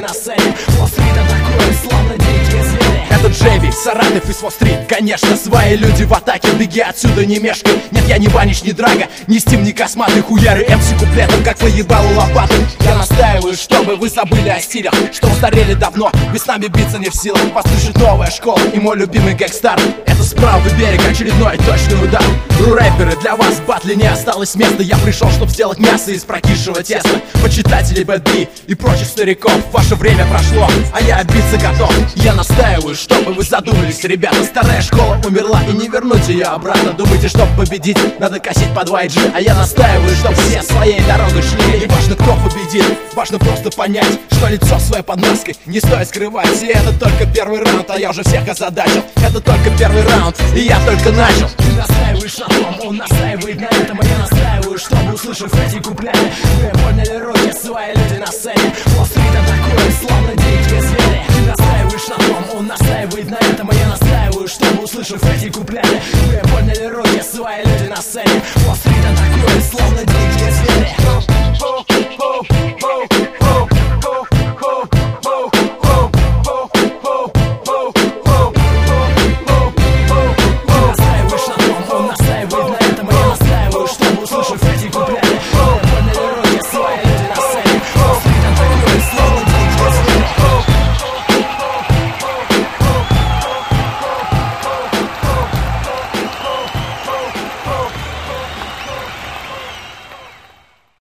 на сцене. Уолл-стрит атакует, словно дикие звери. Это Джейви, Саратов и Уолл-стрит. Конечно, свои люди в атаке, беги отсюда, не мешкай. Нет, я не Ванич, не Драга, не Стим, не Косматый. Хуяры МС куплетом, как выебалу лопату. Я настаиваю, чтобы вы забыли о стилях, что устарели давно, ведь с нами биться не в силах. Послушать новая школа и мой любимый Гэнгстар. Это с правого берега очередной точный удар. Рэперы, для вас в батле не осталось места. Я пришел, чтобы сделать мясо из прокисшего теста. Почитателей Бэдби и прочих стариков, ваше время прошло, а я биться готов. Я настаиваю, чтобы вы задумались, ребята. Старая школа умерла и не вернуть ее обратно. Думаете, чтобы победить, надо косить по 2G. А я настаиваю, чтобы все своей дорогой шли. Не важно, кто победит, важно просто понять, что лицо свое под маской не стоит скрывать. И это только первый раунд, а я уже всех озадачил. Это только первый раунд, и я только начал. Ты настаиваешь на том, он настаивает на этом, а я настаиваю, чтобы, услышав эти куплеты, вы подняли руки, свои люди на сцене. Уолл-стрит атакует, словно дикие звери. Ты настаиваешь на том, он настаивает на этом, а я настаиваю, чтобы, услышав эти куплеты, вы подняли руки, свои люди на сцене. Уолл-стрит атакует, словно дикие звери.